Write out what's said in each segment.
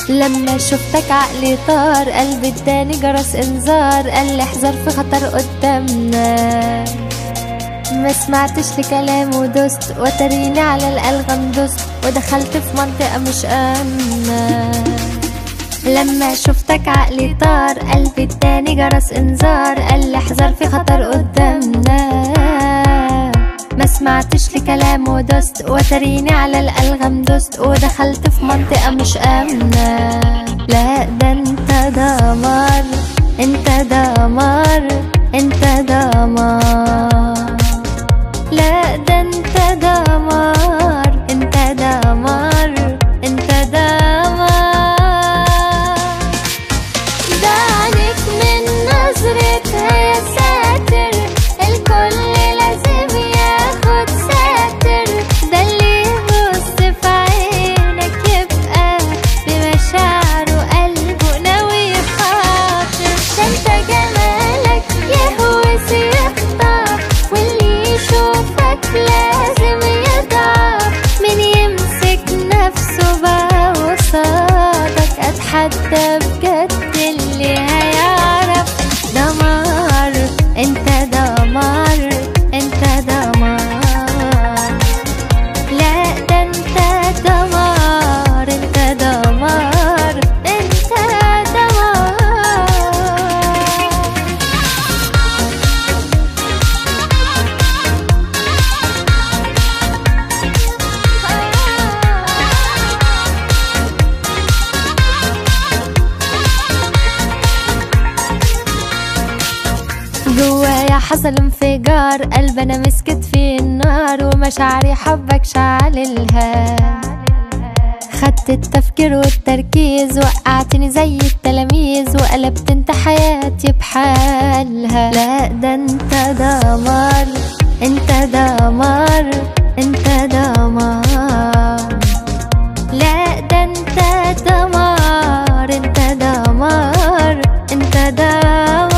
لما شفتك عقلي طار، قلبي اداني جرس انذار، قال لي احذر في خطر قدامنا. ما سمعتش لكلام ودست، وتريني على الألغام دست، ودخلت في منطقة مش آمنة. لما شفتك عقلي طار، قلبي اداني جرس انذار، قال لي احذر في خطر قدامنا. ما سمعتش لكلام ودست، وتريني على الألغام دست، ودخلت في منطقة مش آمنة. لا ده انت دمار، انت دمار، انت دمار. لا ده انت دمار، انت دمار، انت دمار. ده عليك من نظرتها يا ساتر، الكل لازم ياخد ساتر. ده اللي يبص في عينك يبقى بمشاعره قلبه ناوي يخاطر. ده انت جمالك يهوس يخطف، واللي يشوفك لازم يضعف. من يمسك نفسه بقى وصادك، اتحدى بجد اللي هيعرف. دمار انت دمار، انت دمار. لا ده انت دمار، انت دمار، انت دمار. جوايا حصل انفجار، قلب انا مسكت فيه النار، ومشاعري حبك شعللها. خدت التفكير والتركيز، وقعتني زي التلاميذ، وقلبت انت حياتي بحالها. لا ده انت دمار، انت دمار، انت دمار. لا ده انت دمار، انت دمار، انت دمار.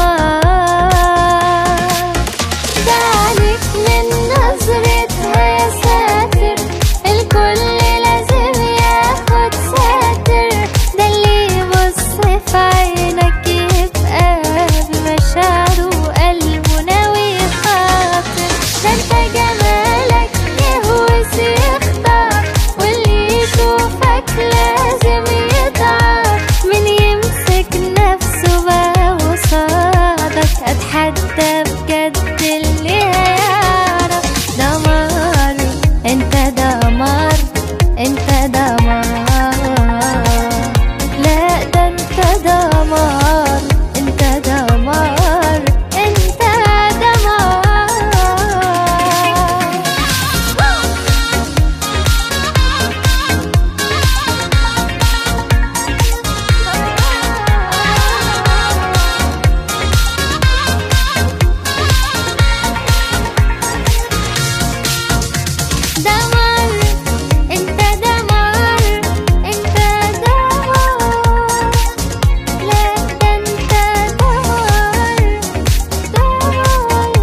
ده عليك من نظرتها يا ساتر، الكل لازم ياخد ساتر. ده اللي يبص في عينك يبقى بمشاعره وقلبه ناوي يخاطر. ده انت جمالك يهوس يخطف، واللي يشوفك لازم يضعف. من يمسك نفسه بقى وصادك، اتحدى بجد اللي هيعرف. دمار انت دمار، انت دمار. لا ده انت دمار، انت دمار، انت دمار. دمار انت دمار، انت دمار. لا ده انت دمار، دمار،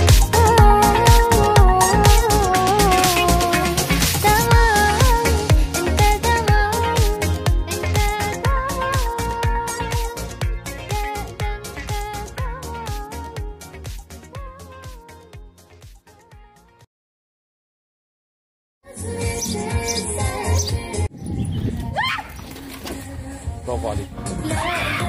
دمار. انت دمار، انت برافو عليك.